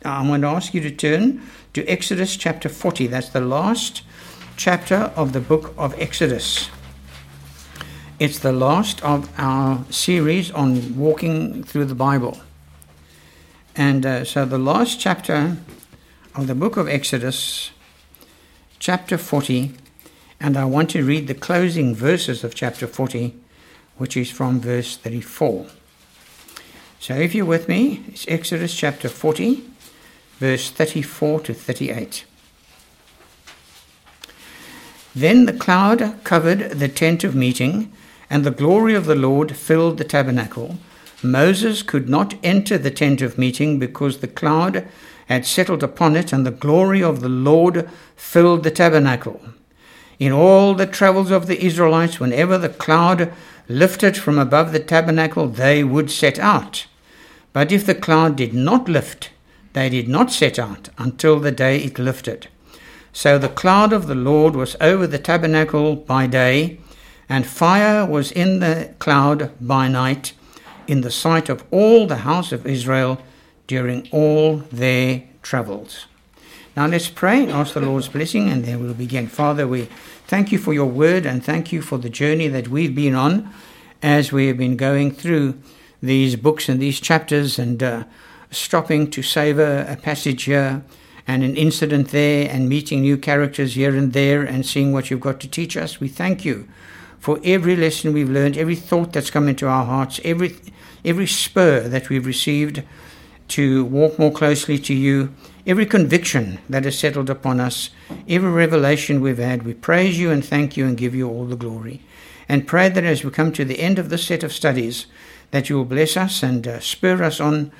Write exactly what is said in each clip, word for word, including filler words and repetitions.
I'm going to ask you to turn to Exodus chapter forty. That's the last chapter of the book of Exodus. It's the last of our series on walking through the Bible. And uh, so the last chapter of the book of Exodus, chapter forty, and I want to read the closing verses of chapter forty, which is from verse thirty-four. So if you're with me, it's Exodus chapter forty, verse thirty-four to thirty-eight. Then the cloud covered the tent of meeting, and the glory of the Lord filled the tabernacle. Moses could not enter the tent of meeting because the cloud had settled upon it, and the glory of the Lord filled the tabernacle. In all the travels of the Israelites, whenever the cloud lifted from above the tabernacle, they would set out. But if the cloud did not lift, they did not set out until the day it lifted. So the cloud of the Lord was over the tabernacle by day, and fire was in the cloud by night, in the sight of all the house of Israel during all their travels. Now let's pray and ask the Lord's blessing, and then we'll begin. Father, we thank you for your word, and thank you for the journey that we've been on as we have been going through these books and these chapters, and uh, stopping to savor a passage here and an incident there, and meeting new characters here and there, and seeing what you've got to teach us. We thank you for every lesson we've learned, every thought that's come into our hearts, every every spur that we've received to walk more closely to you, every conviction that has settled upon us, every revelation we've had. We praise you and thank you and give you all the glory. And pray that as we come to the end of this set of studies, that you will bless us and uh, spur us on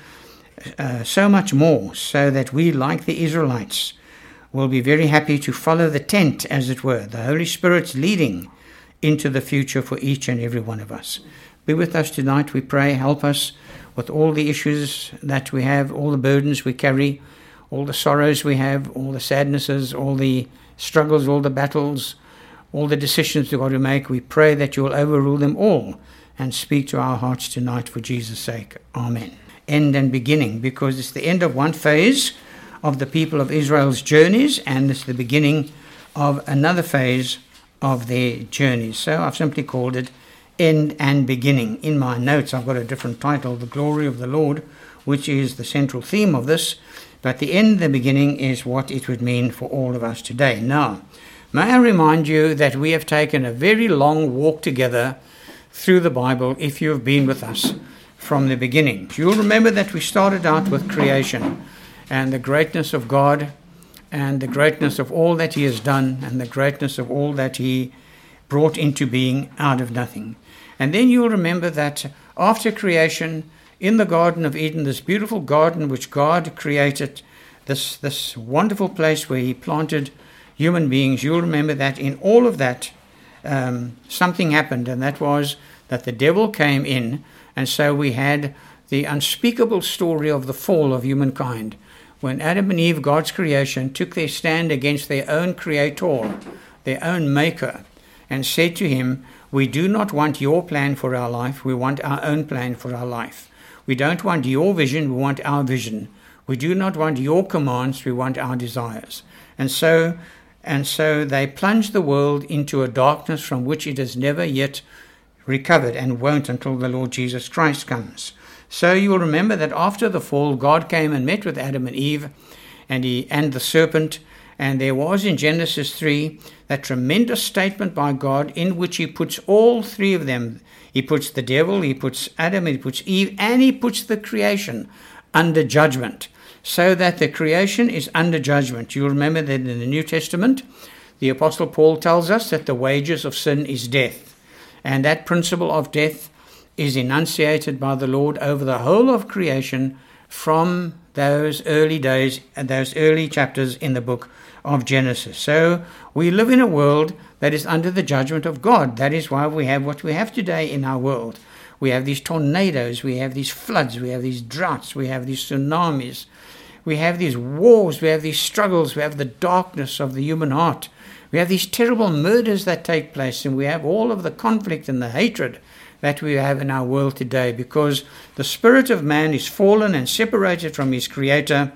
uh, so much more, so that we, like the Israelites, will be very happy to follow the tent, as it were, the Holy Spirit's leading into the future for each and every one of us. Be with us tonight, we pray. Help us with all the issues that we have, all the burdens we carry, all the sorrows we have, all the sadnesses, all the struggles, all the battles, all the decisions we've got to make. We pray that you will overrule them all and speak to our hearts tonight for Jesus' sake. Amen. End and beginning, because it's the end of one phase of the people of Israel's journeys, and it's the beginning of another phase of their journeys. So I've simply called it End and Beginning. In my notes I've got a different title, The Glory of the Lord, which is the central theme of this, but the end and the beginning is what it would mean for all of us today. Now, may I remind you that we have taken a very long walk together through the Bible, if you have been with us from the beginning. You'll remember that we started out with creation and the greatness of God, and the greatness of all that he has done, and the greatness of all that he brought into being out of nothing. And then you'll remember that after creation, in the Garden of Eden, this beautiful garden which God created, this, this wonderful place where he planted human beings, you'll remember that in all of that, um, something happened, and that was that the devil came in, and so we had the unspeakable story of the fall of humankind. When Adam and Eve, God's creation, took their stand against their own creator, their own maker, and said to him, we do not want your plan for our life, we want our own plan for our life. We don't want your vision, we want our vision. We do not want your commands, we want our desires. And so, and so they plunged the world into a darkness from which it has never yet recovered, and won't until the Lord Jesus Christ comes. So you will remember that after the fall, God came and met with Adam and Eve and he and the serpent, and there was in Genesis three that tremendous statement by God in which he puts all three of them. He puts the devil, he puts Adam, he puts Eve, and he puts the creation under judgment, so that the creation is under judgment. You'll remember that in the New Testament, the Apostle Paul tells us that the wages of sin is death, and that principle of death is enunciated by the Lord over the whole of creation from those early days and those early chapters in the book of Genesis. So we live in a world that is under the judgment of God. That is why we have what we have today in our world. We have these tornadoes, we have these floods, we have these droughts, we have these tsunamis, we have these wars, we have these struggles, we have the darkness of the human heart. We have these terrible murders that take place, and we have all of the conflict and the hatred that we have in our world today, because the spirit of man is fallen and separated from his creator,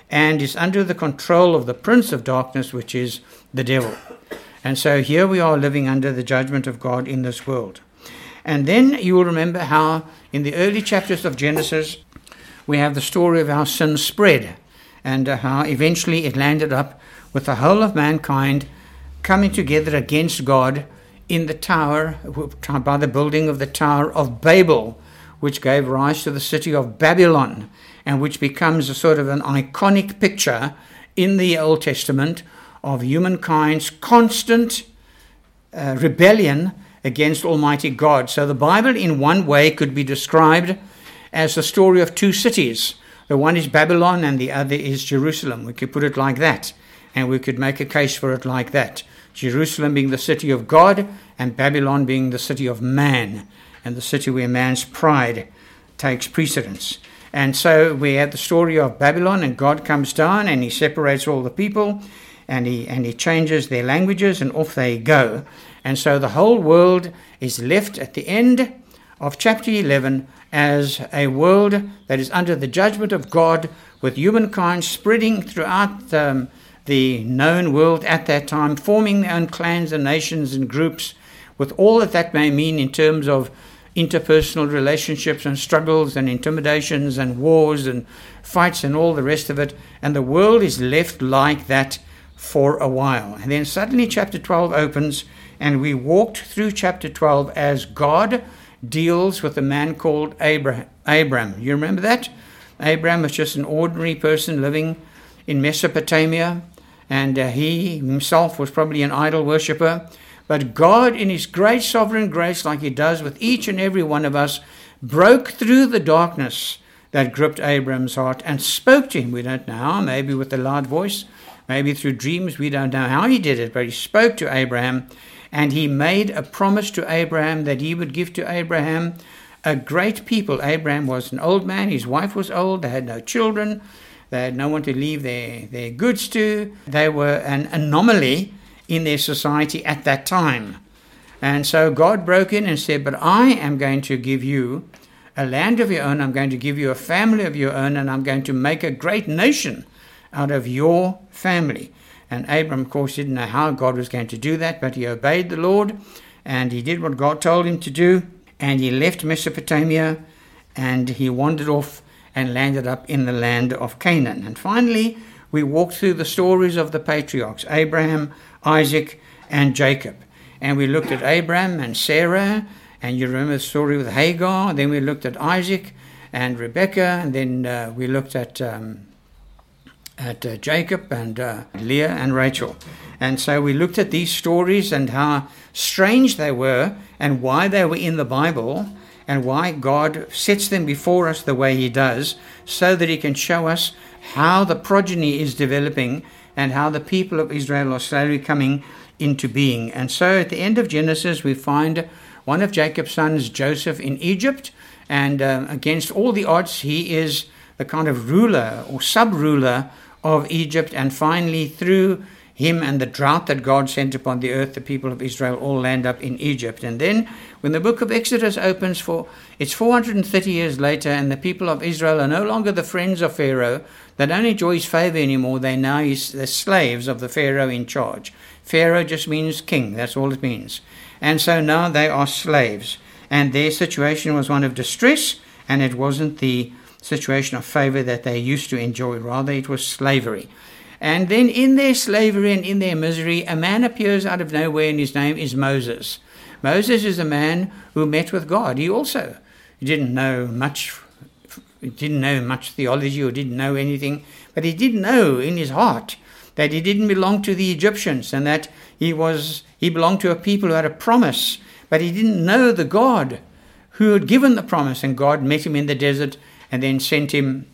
and is under the control of the prince of darkness, which is the devil. And so here we are living under the judgment of God in this world. And then you will remember how in the early chapters of Genesis, we have the story of how sin spread, and uh, how eventually it landed up with the whole of mankind coming together against God in the tower, by the building of the Tower of Babel, which gave rise to the city of Babylon, and which becomes a sort of an iconic picture in the Old Testament of humankind's constant uh, rebellion against Almighty God. So the Bible in one way could be described as the story of two cities. The one is Babylon and the other is Jerusalem. We could put it like that, and we could make a case for it like that. Jerusalem being the city of God, and Babylon being the city of man, and the city where man's pride takes precedence. And so we have the story of Babylon, and God comes down and he separates all the people, and he and he changes their languages, and off they go. And so the whole world is left at the end of chapter eleven as a world that is under the judgment of God, with humankind spreading throughout um, the known world at that time, forming their own clans and nations and groups, with all that that may mean in terms of interpersonal relationships and struggles and intimidations and wars and fights and all the rest of it. And the world is left like that for a while. And then suddenly chapter twelve opens, and we walked through chapter twelve as God deals with a man called Abraham. Abram. You remember that? Abram was just an ordinary person living in Mesopotamia, and uh, he himself was probably an idol worshipper. But God, in his great sovereign grace, like he does with each and every one of us, broke through the darkness that gripped Abram's heart and spoke to him. We don't know how, maybe with a loud voice, maybe through dreams. We don't know how he did it, but he spoke to Abraham, and he made a promise to Abraham that he would give to Abraham a great people. Abraham was an old man. His wife was old. They had no children. They had no one to leave their, their goods to. They were an anomaly in their society at that time. And so God broke in and said, but I am going to give you a land of your own. I'm going to give you a family of your own, and I'm going to make a great nation out of your family. And Abram, of course, didn't know how God was going to do that, but he obeyed the Lord, and he did what God told him to do, and he left Mesopotamia, and he wandered off and landed up in the land of Canaan. And finally, we walked through the stories of the patriarchs, Abraham, Isaac, and Jacob. And we looked at Abraham and Sarah, and you remember the story with Hagar. Then we looked at Isaac and Rebekah, and then uh, we looked at um, at uh, Jacob and uh, Leah and Rachel. And so we looked at these stories and how strange they were, and why they were in the Bible, and why God sets them before us the way he does, so that he can show us how the progeny is developing and how the people of Israel are slowly coming into being. And so at the end of Genesis, we find one of Jacob's sons, Joseph, in Egypt, and um, against all the odds, he is the kind of ruler or sub-ruler of Egypt. And finally, through him and the drought that God sent upon the earth, the people of Israel all land up in Egypt. And then when the book of Exodus opens, for it's four hundred thirty years later, and the people of Israel are no longer the friends of Pharaoh. They don't enjoy his favor anymore. They now is the slaves of the Pharaoh in charge. Pharaoh just means king. That's all it means. And so now they are slaves. And their situation was one of distress, and it wasn't the situation of favor that they used to enjoy. Rather, it was slavery. And then in their slavery and in their misery, a man appears out of nowhere, and his name is Moses. Moses is a man who met with God. He also didn't know much, didn't know much theology or didn't know anything, but he did know in his heart that he didn't belong to the Egyptians, and that he was he belonged to a people who had a promise, but he didn't know the God who had given the promise. And God met him in the desert and then sent him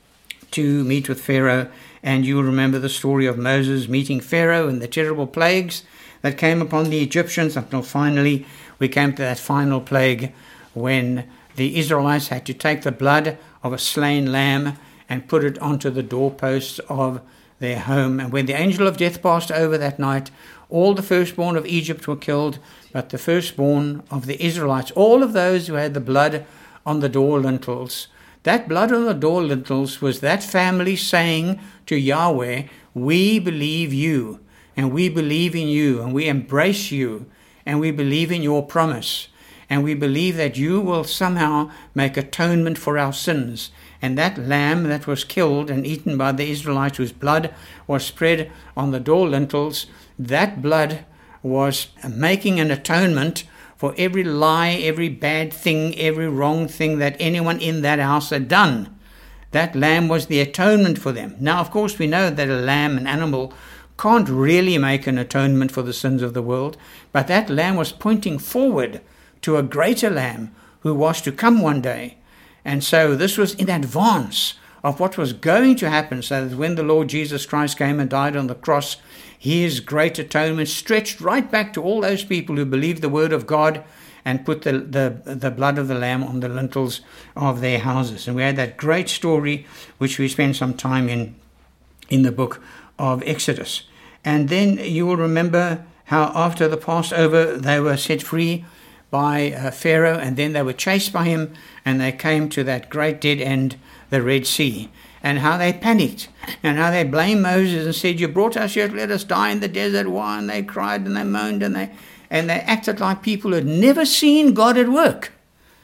to meet with Pharaoh. And you remember the story of Moses meeting Pharaoh and the terrible plagues that came upon the Egyptians, until finally we came to that final plague when the Israelites had to take the blood of a slain lamb and put it onto the doorposts of their home. And when the angel of death passed over that night, all the firstborn of Egypt were killed, but the firstborn of the Israelites, all of those who had the blood on the door lintels, That blood on the door lintels was that family saying to Yahweh, we believe you, and we believe in you, and we embrace you, and we believe in your promise, and we believe that you will somehow make atonement for our sins. And that lamb that was killed and eaten by the Israelites, whose blood was spread on the door lintels, that blood was making an atonement for every lie, every bad thing, every wrong thing that anyone in that house had done. That lamb was the atonement for them. Now, of course, we know that a lamb, an animal, can't really make an atonement for the sins of the world, but that lamb was pointing forward to a greater lamb who was to come one day. And so this was in advance of what was going to happen, so that when the Lord Jesus Christ came and died on the cross, his great atonement stretched right back to all those people who believed the word of God and put the, the, the blood of the lamb on the lintels of their houses. And we had that great story, which we spent some time in, in the book of Exodus. And then you will remember how after the Passover, they were set free by uh, Pharaoh, and then they were chased by him, and they came to that great dead end, the Red Sea, and how they panicked, and how they blamed Moses and said, you brought us here to let us die in the desert. Why? And they cried and they moaned, and they and they acted like people who had never seen God at work.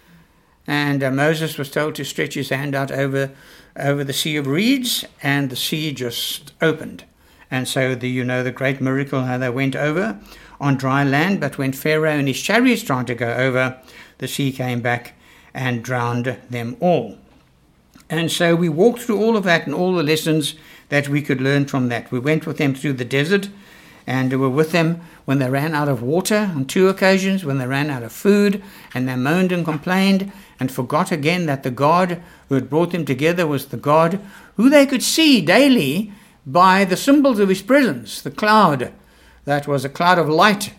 And uh, Moses was told to stretch his hand out over, over the sea of reeds, and the sea just opened. And so the, you know the great miracle, how they went over on dry land, but when Pharaoh and his chariots tried to go over, the sea came back and drowned them all. And so we walked through all of that and all the lessons that we could learn from that. We went with them through the desert, and we were with them when they ran out of water on two occasions, when they ran out of food, and they moaned and complained and forgot again that the God who had brought them together was the God who they could see daily by the symbols of his presence, the cloud. That was a cloud of light,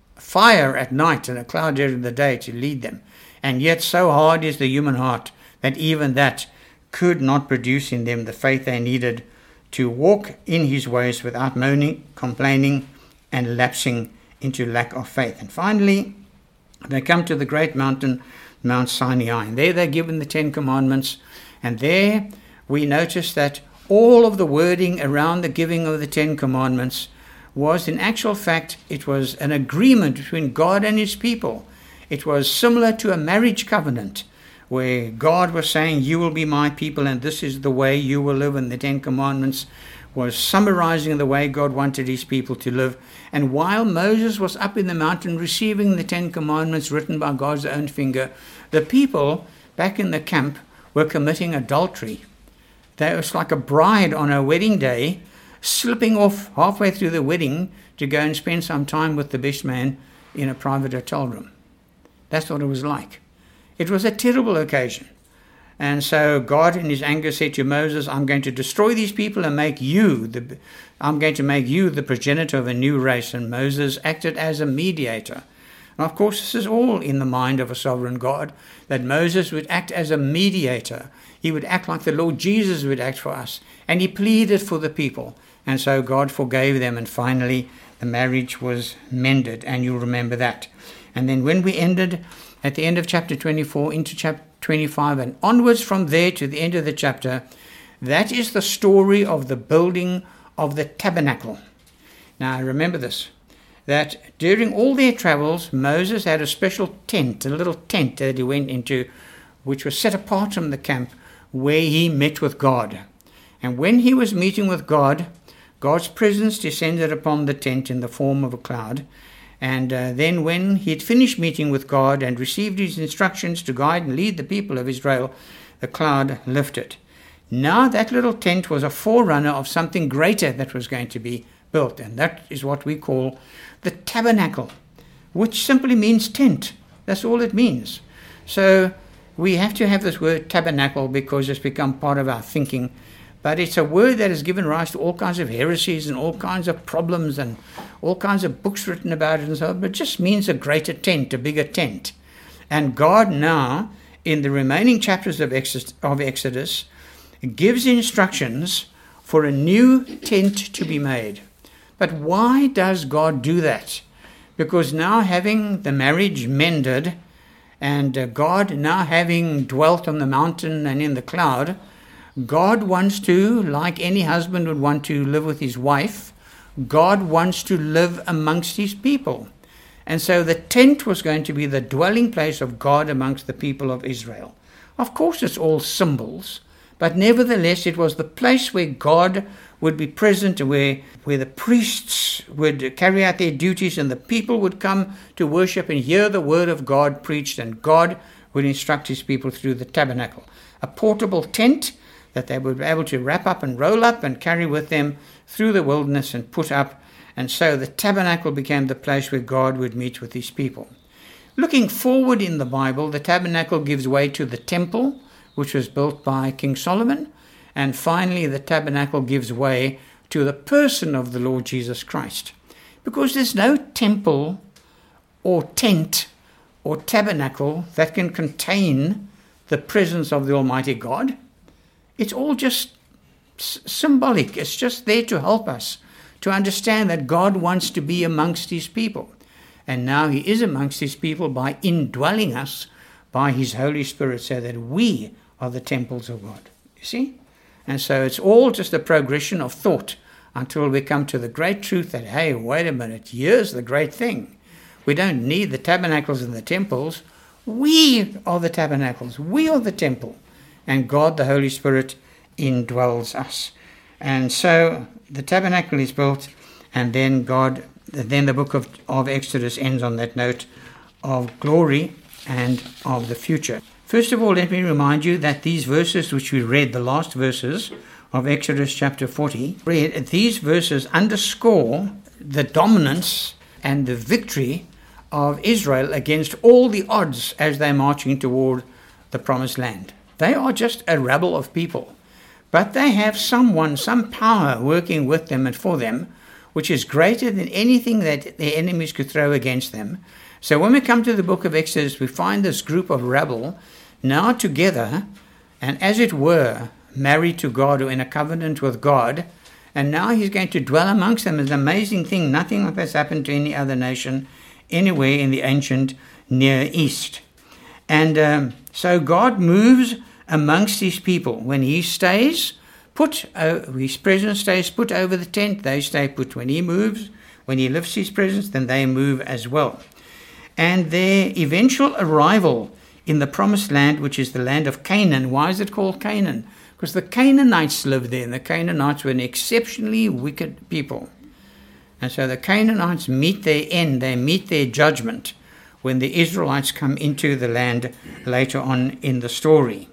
fire at night, and a cloud during the day to lead them. And yet so hard is the human heart that even that could not produce in them the faith they needed to walk in his ways without moaning, complaining, and lapsing into lack of faith. And finally, they come to the great mountain, Mount Sinai. And there they're given the Ten Commandments. And there we notice that all of the wording around the giving of the Ten Commandments was, in actual fact, it was an agreement between God and his people. It was similar to a marriage covenant, where God was saying, you will be my people, and this is the way you will live. And the Ten Commandments was summarizing the way God wanted his people to live. And while Moses was up in the mountain receiving the Ten Commandments written by God's own finger, the people back in the camp were committing adultery. That was like a bride on her wedding day, slipping off halfway through the wedding to go and spend some time with the best man in a private hotel room. That's what it was like. It was a terrible occasion. And so God in his anger said to Moses, I'm going to destroy these people and make you, the, I'm going to make you the progenitor of a new race. And Moses acted as a mediator. And of course, this is all in the mind of a sovereign God, that Moses would act as a mediator. He would act like the Lord Jesus would act for us. And he pleaded for the people. And so God forgave them. And finally, the marriage was mended. And you'll remember that. And then when we ended at the end of chapter twenty-four into chapter twenty-five and onwards from there to the end of the chapter, that is the story of the building of the tabernacle. Now remember this, that during all their travels, Moses had a special tent, a little tent that he went into, which was set apart from the camp, where he met with God. And when he was meeting with God, God's presence descended upon the tent in the form of a cloud. And uh, then when he had finished meeting with God and received his instructions to guide and lead the people of Israel, the cloud lifted. Now that little tent was a forerunner of something greater that was going to be built. And that is what we call the tabernacle, which simply means tent. That's all it means. So we have to have this word tabernacle because it's become part of our thinking. But it's a word that has given rise to all kinds of heresies and all kinds of problems and all kinds of books written about it and so on. But it just means a greater tent, a bigger tent. And God now, in the remaining chapters of Exodus, gives instructions for a new tent to be made. But why does God do that? Because now having the marriage mended And uh, God, now having dwelt on the mountain and in the cloud, God wants to, like any husband would want to live with his wife, God wants to live amongst his people. And so the tent was going to be the dwelling place of God amongst the people of Israel. Of course, it's all symbols, but nevertheless, it was the place where God would be present, where, where the priests would carry out their duties and the people would come to worship and hear the word of God preached, and God would instruct his people through the tabernacle. A portable tent that they would be able to wrap up and roll up and carry with them through the wilderness and put up. And so the tabernacle became the place where God would meet with his people. Looking forward in the Bible, the tabernacle gives way to the temple, which was built by King Solomon. And finally, the tabernacle gives way to the person of the Lord Jesus Christ. Because there's no temple or tent or tabernacle that can contain the presence of the Almighty God. It's all just s- symbolic. It's just there to help us to understand that God wants to be amongst his people. And now he is amongst his people by indwelling us by his Holy Spirit, so that we are the temples of God. You see? And so it's all just a progression of thought until we come to the great truth that, hey, wait a minute, here's the great thing. We don't need the tabernacles and the temples. We are the tabernacles. We are the temple. And God, the Holy Spirit, indwells us. And so the tabernacle is built, and then God, then the book of, of Exodus ends on that note of glory and of the future. First of all, let me remind you that these verses which we read, the last verses of Exodus chapter forty, read, these verses underscore the dominance and the victory of Israel against all the odds as they're marching toward the promised land. They are just a rabble of people, but they have someone, some power working with them and for them, which is greater than anything that their enemies could throw against them. So when we come to the book of Exodus, we find this group of rabble now together, and as it were, married to God or in a covenant with God, and now he's going to dwell amongst them. It's an amazing thing. Nothing like this happened to any other nation anywhere in the ancient Near East. And um, so God moves amongst his people. When he stays put, uh, his presence stays put over the tent, they stay put. When he moves, when he lifts his presence, then they move as well. And their eventual arrival in the promised land, which is the land of Canaan. Why is it called Canaan? Because the Canaanites lived there, and the Canaanites were an exceptionally wicked people. And so the Canaanites meet their end, they meet their judgment when the Israelites come into the land later on in the story.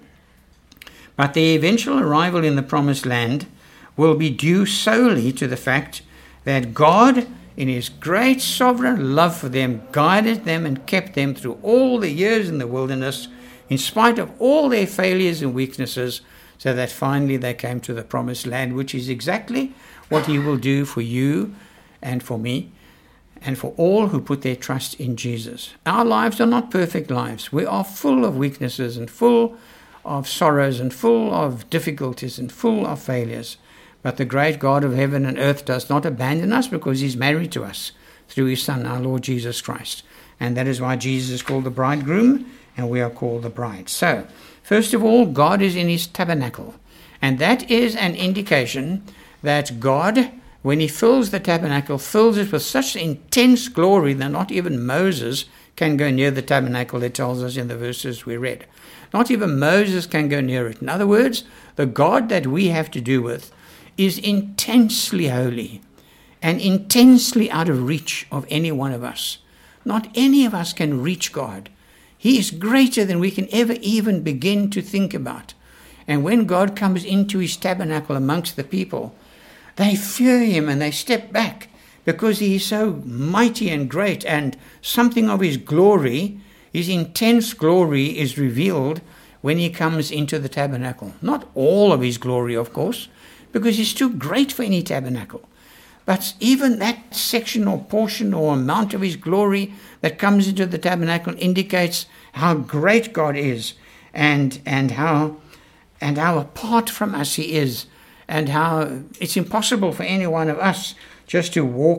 But the eventual arrival in the promised land will be due solely to the fact that God, in his great sovereign love for them, guided them and kept them through all the years in the wilderness, in spite of all their failures and weaknesses, so that finally they came to the promised land, which is exactly what he will do for you and for me and for all who put their trust in Jesus. Our lives are not perfect lives. We are full of weaknesses and full of sorrows and full of difficulties and full of failures. But the great God of heaven and earth does not abandon us, because he's married to us through his Son, our Lord Jesus Christ. And that is why Jesus is called the bridegroom and we are called the bride. So, first of all, God is in his tabernacle. And that is an indication that God, when he fills the tabernacle, fills it with such intense glory that not even Moses can go near the tabernacle, it tells us in the verses we read. Not even Moses can go near it. In other words, the God that we have to do with is intensely holy and intensely out of reach of any one of us. Not any of us can reach God. He is greater than we can ever even begin to think about. And when God comes into his tabernacle amongst the people, they fear him and they step back, because he is so mighty and great, and something of his glory, his intense glory, is revealed when he comes into the tabernacle. Not all of his glory, of course, because he's too great for any tabernacle. But even that section or portion or amount of his glory that comes into the tabernacle indicates how great God is, and and how and how apart from us he is, and how it's impossible for any one of us just to walk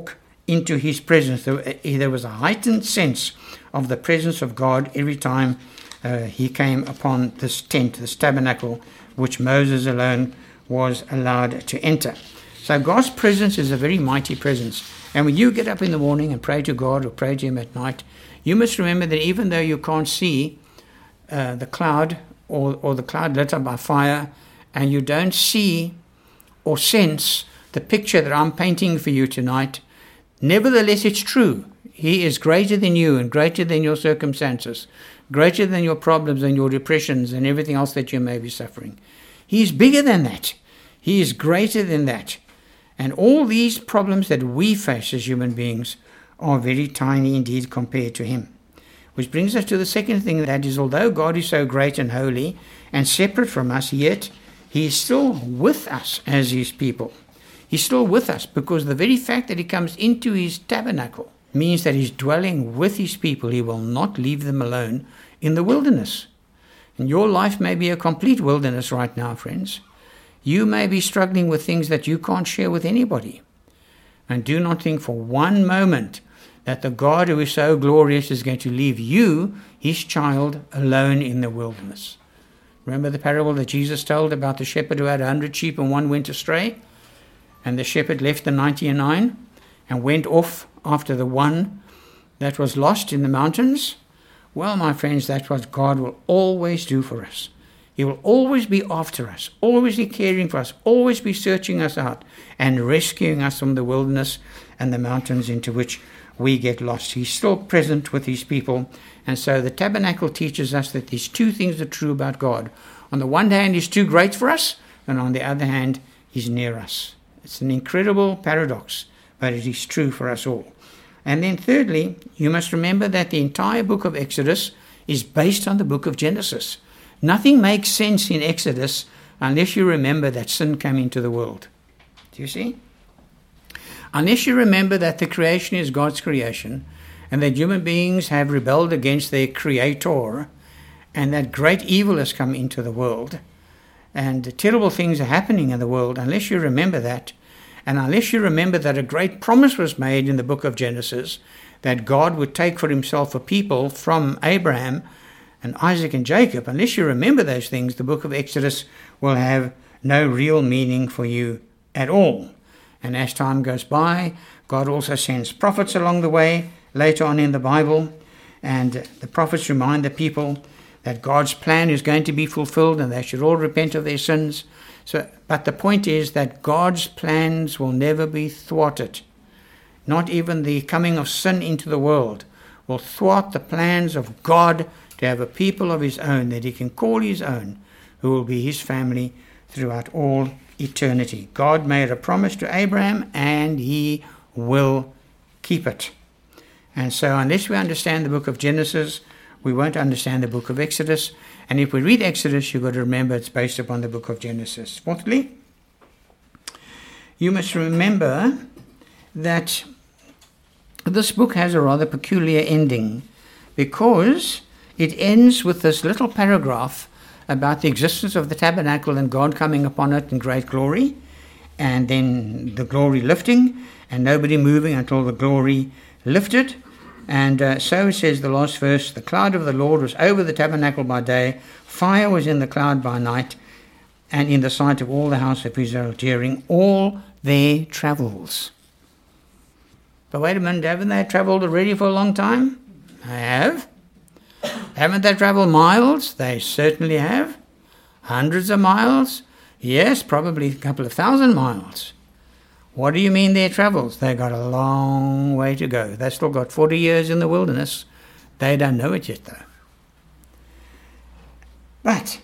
into his presence. There was a heightened sense of the presence of God every time uh, he came upon this tent, this tabernacle, which Moses alone was allowed to enter. So God's presence is a very mighty presence. And when you get up in the morning and pray to God or pray to him at night, you must remember that even though you can't see uh, the cloud or, or the cloud lit up by fire, and you don't see or sense the picture that I'm painting for you tonight, nevertheless it's true. He is greater than you and greater than your circumstances, greater than your problems and your depressions and everything else that you may be suffering. He is bigger than that. He is greater than that. And all these problems that we face as human beings are very tiny indeed compared to him. Which brings us to the second thing, that is, although God is so great and holy and separate from us, yet he is still with us as his people. He's still with us because the very fact that he comes into his tabernacle means that he's dwelling with his people. He will not leave them alone in the wilderness. And your life may be a complete wilderness right now, friends. You may be struggling with things that you can't share with anybody. And do not think for one moment that the God who is so glorious is going to leave you, his child, alone in the wilderness. Remember the parable that Jesus told about the shepherd who had a hundred sheep and one went astray? And the shepherd left the ninety-nine and went off after the one that was lost in the mountains? Well, my friends, that's what God will always do for us. He will always be after us, always be caring for us, always be searching us out and rescuing us from the wilderness and the mountains into which we get lost. He's still present with his people. And so the tabernacle teaches us that these two things are true about God. On the one hand, he's too great for us, and on the other hand, he's near us. It's an incredible paradox, but it is true for us all. And then thirdly, you must remember that the entire book of Exodus is based on the book of Genesis. Nothing makes sense in Exodus unless you remember that sin came into the world. Do you see? Unless you remember that the creation is God's creation and that human beings have rebelled against their creator and that great evil has come into the world and terrible things are happening in the world, unless you remember that, and unless you remember that a great promise was made in the book of Genesis that God would take for himself a people from Abraham and Isaac and Jacob, unless you remember those things, the book of Exodus will have no real meaning for you at all. And as time goes by, God also sends prophets along the way, later on in the Bible, and the prophets remind the people that God's plan is going to be fulfilled and they should all repent of their sins. So, but the point is that God's plans will never be thwarted. Not even the coming of sin into the world will thwart the plans of God to have a people of his own that he can call his own, who will be his family throughout all eternity. God made a promise to Abraham and he will keep it. And so unless we understand the book of Genesis, we won't understand the book of Exodus. And if we read Exodus, you've got to remember it's based upon the book of Genesis. Fourthly, you must remember that this book has a rather peculiar ending because it ends with this little paragraph about the existence of the tabernacle and God coming upon it in great glory, and then the glory lifting and nobody moving until the glory lifted. And uh, so it says, the last verse, the cloud of the Lord was over the tabernacle by day, fire was in the cloud by night, and in the sight of all the house of Israel during all their travels. But wait a minute, haven't they travelled already for a long time? They have. Haven't they travelled miles? They certainly have. Hundreds of miles? Yes, probably a couple of thousand miles. What do you mean their travels? They got a long way to go. They've still got forty years in the wilderness. They don't know it yet, though. But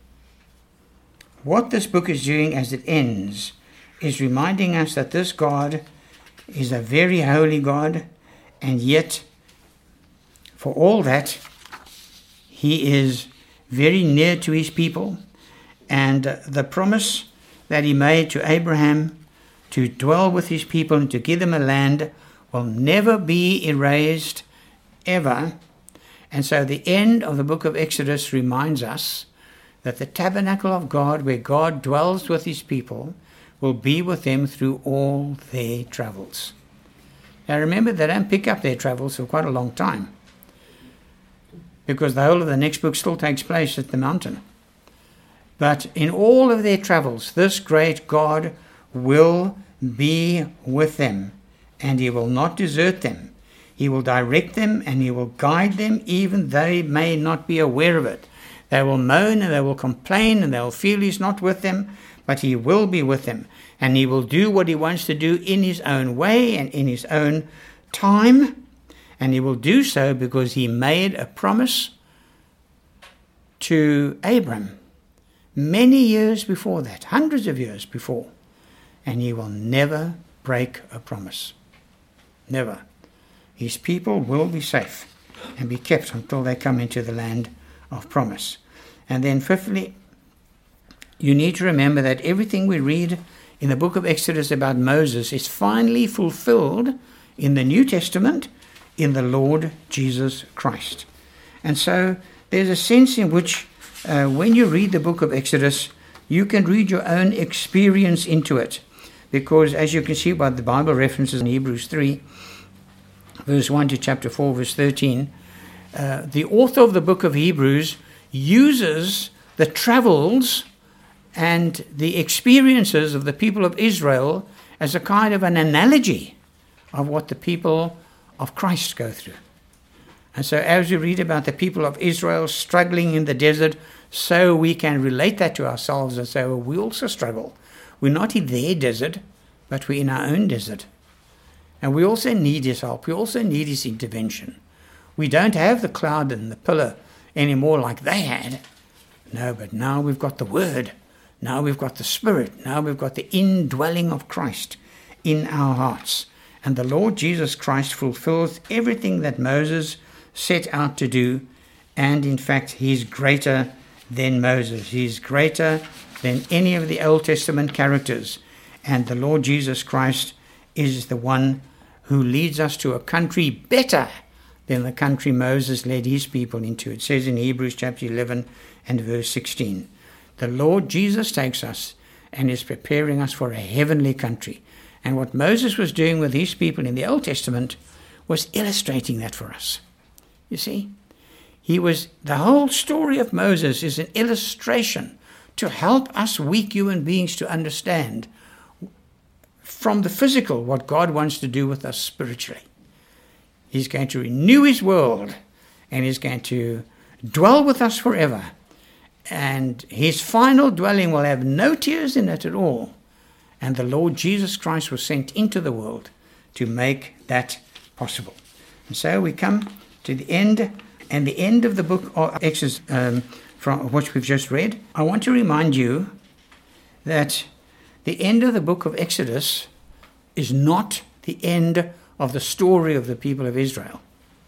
what this book is doing as it ends is reminding us that this God is a very holy God, and yet, for all that, he is very near to his people. And the promise that he made to Abraham to dwell with his people and to give them a land will never be erased, ever. And so the end of the book of Exodus reminds us that the tabernacle of God, where God dwells with his people, will be with them through all their travels. Now remember, they don't pick up their travels for quite a long time, because the whole of the next book still takes place at the mountain. But in all of their travels, this great God will be with them, and he will not desert them. He will direct them and he will guide them, even though they may not be aware of it. They will moan and they will complain and they will feel he's not with them, but he will be with them. And he will do what he wants to do in his own way and in his own time. And he will do so because he made a promise to Abram many years before that, hundreds of years before. And he will never break a promise. Never. His people will be safe and be kept until they come into the land of promise. And then fifthly, you need to remember that everything we read in the book of Exodus about Moses is finally fulfilled in the New Testament in the Lord Jesus Christ. And so there's a sense in which uh, when you read the book of Exodus, you can read your own experience into it. Because as you can see by the Bible references in Hebrews three, verse one to chapter four, verse thirteen, uh, the author of the book of Hebrews uses the travels and the experiences of the people of Israel as a kind of an analogy of what the people of Christ go through. And so as we read about the people of Israel struggling in the desert, so we can relate that to ourselves and say, well, we also struggle. We're not in their desert, but we're in our own desert. And we also need his help. We also need his intervention. We don't have the cloud and the pillar anymore like they had. No, but now we've got the Word. Now we've got the Spirit. Now we've got the indwelling of Christ in our hearts. And the Lord Jesus Christ fulfills everything that Moses set out to do. And in fact, he's greater than Moses. He's greater than any of the Old Testament characters. And the Lord Jesus Christ is the one who leads us to a country better than the country Moses led his people into. It says in Hebrews chapter eleven and verse sixteen, the Lord Jesus takes us and is preparing us for a heavenly country. And what Moses was doing with his people in the Old Testament was illustrating that for us. You see, he was, the whole story of Moses is an illustration to help us weak human beings to understand from the physical what God wants to do with us spiritually. He's going to renew his world and he's going to dwell with us forever. And his final dwelling will have no tears in it at all. And the Lord Jesus Christ was sent into the world to make that possible. And so we come to the end, and the end of the book of Exodus, um, from which we've just read. I want to remind you that the end of the book of Exodus is not the end of the story of the people of Israel.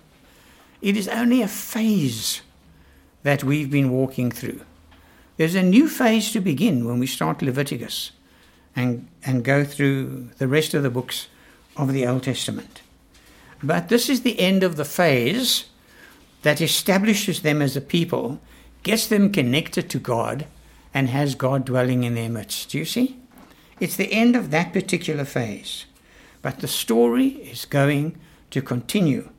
It is only a phase that we've been walking through. There's a new phase to begin when we start Leviticus and, and go through the rest of the books of the Old Testament. But this is the end of the phase that establishes them as a people, gets them connected to God, and has God dwelling in their midst. Do you see? It's the end of that particular phase. But the story is going to continue.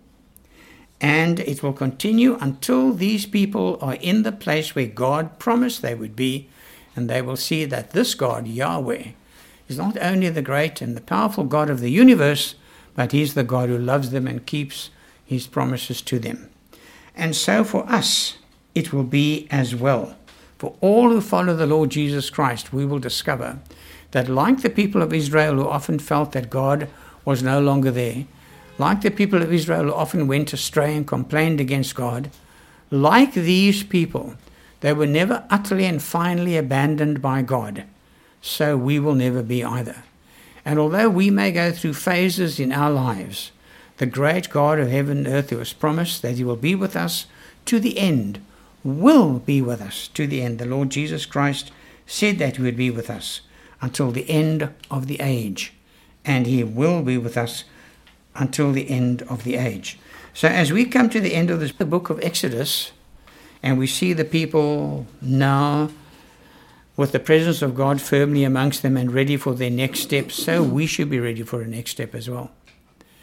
And it will continue until these people are in the place where God promised they would be, and they will see that this God, Yahweh, is not only the great and the powerful God of the universe, but he's the God who loves them and keeps his promises to them. And so for us, it will be as well. For all who follow the Lord Jesus Christ, we will discover that like the people of Israel who often felt that God was no longer there, like the people of Israel who often went astray and complained against God, like these people, they were never utterly and finally abandoned by God. So we will never be either. And although we may go through phases in our lives, the great God of heaven and earth who has promised that he will be with us to the end, will be with us to the end. The Lord Jesus Christ said that he would be with us until the end of the age. And he will be with us until the end of the age. So as we come to the end of this, the book of Exodus, and we see the people now with the presence of God firmly amongst them and ready for their next step, so we should be ready for a next step as well.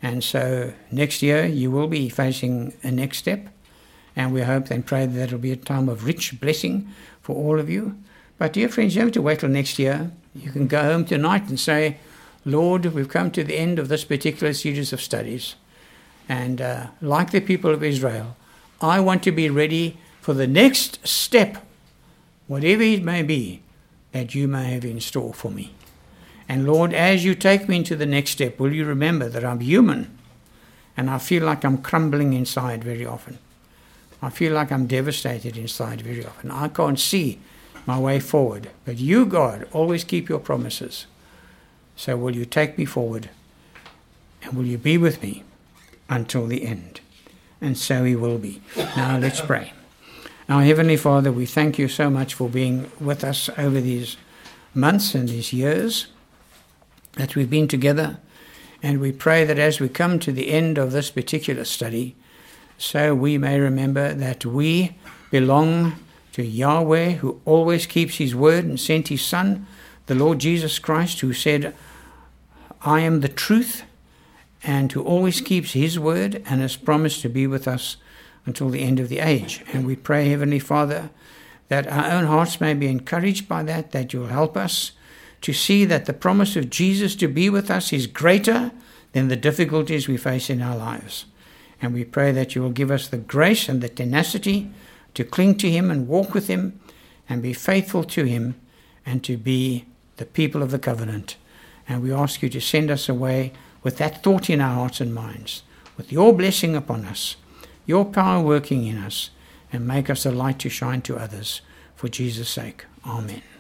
And so next year you will be facing a next step, and we hope and pray that it'll be a time of rich blessing for all of you. But dear friends, you don't have to wait till next year. You can go home tonight and say, Lord, we've come to the end of this particular series of studies. And uh, like the people of Israel, I want to be ready for the next step, whatever it may be, that you may have in store for me. And Lord, as you take me into the next step, will you remember that I'm human and I feel like I'm crumbling inside very often. I feel like I'm devastated inside very often. I can't see my way forward. But you, God, always keep your promises. So will you take me forward, and will you be with me until the end? And so he will be. Now let's pray. Our Heavenly Father, we thank you so much for being with us over these months and these years that we've been together. And we pray that as we come to the end of this particular study, so we may remember that we belong to Yahweh, who always keeps his word and sent his Son, the Lord Jesus Christ, who said, I am the truth, and who always keeps his word and has promised to be with us until the end of the age. And we pray, Heavenly Father, that our own hearts may be encouraged by that, that you'll help us to see that the promise of Jesus to be with us is greater than the difficulties we face in our lives. And we pray that you will give us the grace and the tenacity to cling to him and walk with him and be faithful to him and to be the people of the covenant. And we ask you to send us away with that thought in our hearts and minds, with your blessing upon us, your power working in us, and make us a light to shine to others. For Jesus' sake, amen.